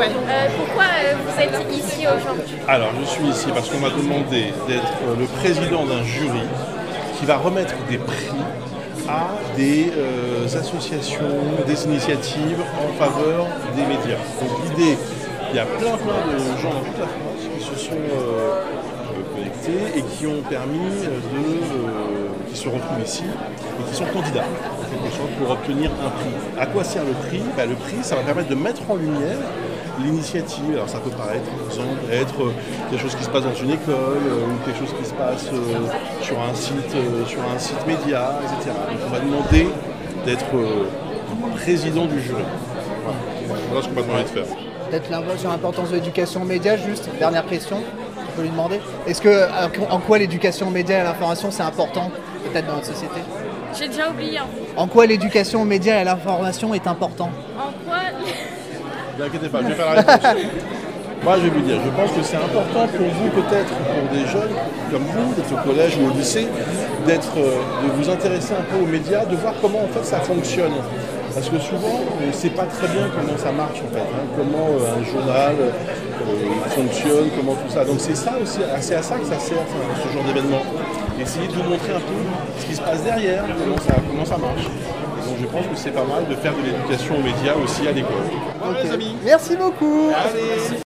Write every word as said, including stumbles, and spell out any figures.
ouais. Euh, pourquoi euh, vous êtes ici aujourd'hui? Alors, je suis ici parce qu'on m'a demandé d'être euh, le président d'un jury qui va remettre des prix à des euh, associations, des initiatives en faveur des médias. Donc l'idée, il y a plein plein de gens dans toute la France qui se sont euh, connectés et qui ont permis de, euh, qui se retrouvent ici et qui sont candidats en quelque sorte pour obtenir un prix. À quoi sert le prix? Bah, le prix, ça va permettre de mettre en lumière l'initiative. Alors ça peut paraître, par exemple, être quelque chose qui se passe dans une école euh, ou quelque chose qui se passe euh, sur un site, euh, sur un site média, et cetera. Donc on va demander d'être euh, président du jury. Voilà, voilà ce qu'on va demander de faire. Peut-être sur l'importance de l'éducation aux médias, juste, dernière question, je peux lui demander. Est-ce que, en quoi l'éducation aux médias et à l'information c'est important, peut-être dans notre société? J'ai déjà oublié. Hein. En quoi l'éducation aux médias et à l'information est important? En quoi? Ne vous inquiétez pas, je vais faire la réponse. Moi, je vais vous dire, je pense que c'est important pour vous, peut-être, pour des jeunes comme vous, d'être au collège ou au lycée, d'être, euh, de vous intéresser un peu aux médias, de voir comment en fait ça fonctionne. Parce que souvent, on ne sait pas très bien comment ça marche en fait, hein, comment euh, un journal euh, fonctionne, comment tout ça. Donc c'est ça aussi, c'est à ça que ça sert, enfin, ce genre d'événement. Essayer de vous montrer un peu ce qui se passe derrière, comment ça, comment ça marche. Donc je pense que c'est pas mal de faire de l'éducation aux médias aussi à l'école. Voilà, Okay. les amis. Merci beaucoup. Allez.